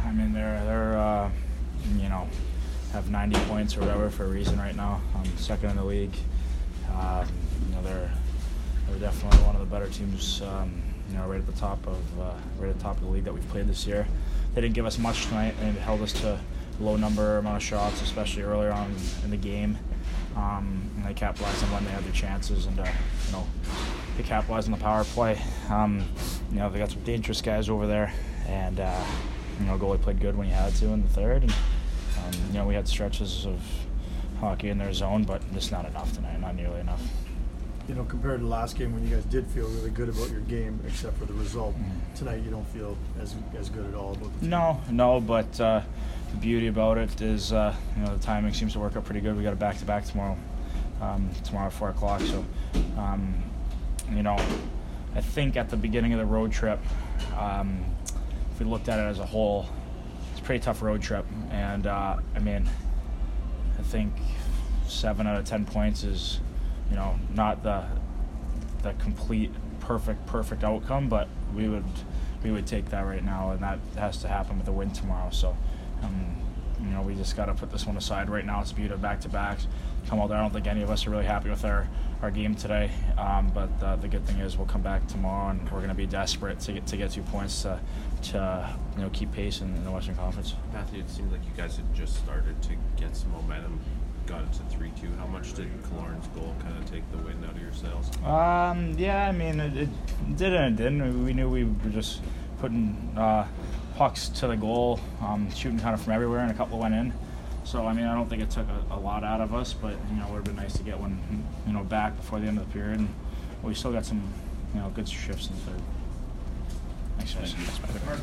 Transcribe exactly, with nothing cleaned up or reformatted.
I mean, they're they're uh, you know have ninety points or whatever for a reason right now. Um, second in the league. Um, you know they're they're definitely one of the better teams. Um, you know, right at the top of uh, right at the top of the league that we've played this year. They didn't give us much tonight, and it held us to a low number amount of shots, especially earlier on in the game. Um, and they capitalized on when they had their chances, and uh, you know they capitalized on the power play. Um, you know they got some dangerous guys over there, and uh, you know goalie played good when he had to in the third. And um, you know we had stretches of hockey in their zone, but just not enough tonight, not nearly enough. You know, compared to the last game when you guys did feel really good about your game, except for the result, Mm. tonight you don't feel as as good at all about the team. No, no, but uh, the beauty about it is, uh, you know, the timing seems to work out pretty good. We got a back-to-back tomorrow, um, tomorrow at four o'clock. So, um, you know, I think at the beginning of the road trip, um, if we looked at it as a whole, it's a pretty tough road trip. And uh, I mean, I think seven out of ten points is, you know, not the the complete perfect perfect outcome, but we would we would take that right now, and that has to happen with a win tomorrow. So, um, you know, we just got to put this one aside right now. It's a beauty of back-to-backs. Come out there. I don't think any of us are really happy with our, our game today, um, but uh, the good thing is we'll come back tomorrow, and we're going to be desperate to get to get two points to to you know keep pace in, in the Western Conference. Matthew, it seemed like you guys had just started to get some momentum. Got it to three two. How much did Killorn's goal kind of take the wind out of your sails? Um, yeah, I mean, it, it did and it didn't. We knew we were just putting uh, pucks to the goal, um, shooting kind of from everywhere, and a couple went in. So, I mean, I don't think it took a, a lot out of us, but, you know, it would have been nice to get one, you know, back before the end of the period. And we still got some, you know, good shifts in the third. Thanks, guys.